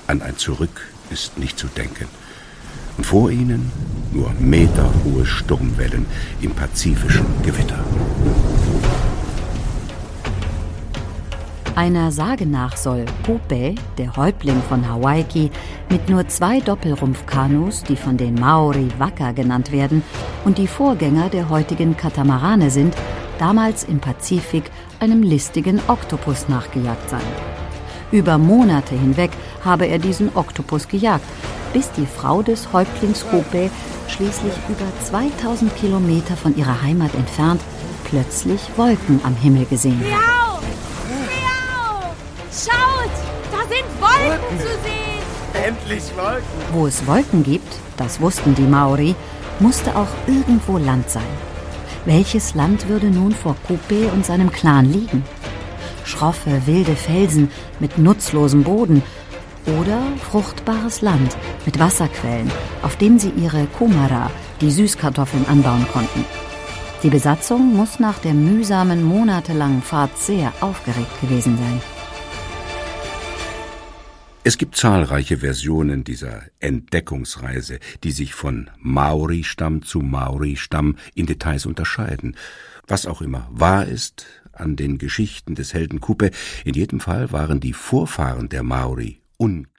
An ein Zurück ist nicht zu denken. Und vor ihnen nur meterhohe Sturmwellen im pazifischen Gewitter. Einer Sage nach soll Kupe, der Häuptling von Hawaii, mit nur 2 Doppelrumpfkanus, die von den Maori Waka genannt werden und die Vorgänger der heutigen Katamarane sind, damals im Pazifik einem listigen Oktopus nachgejagt sein. Über Monate hinweg habe er diesen Oktopus gejagt, bis die Frau des Häuptlings Kupe schließlich über 2000 Kilometer von ihrer Heimat entfernt plötzlich Wolken am Himmel gesehen hat. Schaut, da sind Wolken zu sehen. Endlich Wolken. Wo es Wolken gibt, das wussten die Maori, musste auch irgendwo Land sein. Welches Land würde nun vor Kupe und seinem Clan liegen? Schroffe, wilde Felsen mit nutzlosem Boden oder fruchtbares Land mit Wasserquellen, auf dem sie ihre Kumara, die Süßkartoffeln, anbauen konnten. Die Besatzung muss nach der mühsamen, monatelangen Fahrt sehr aufgeregt gewesen sein. Es gibt zahlreiche Versionen dieser Entdeckungsreise, die sich von Maori-Stamm zu Maori-Stamm in Details unterscheiden. Was auch immer wahr ist an den Geschichten des Helden Kupe, in jedem Fall waren die Vorfahren der Maori unglaublich.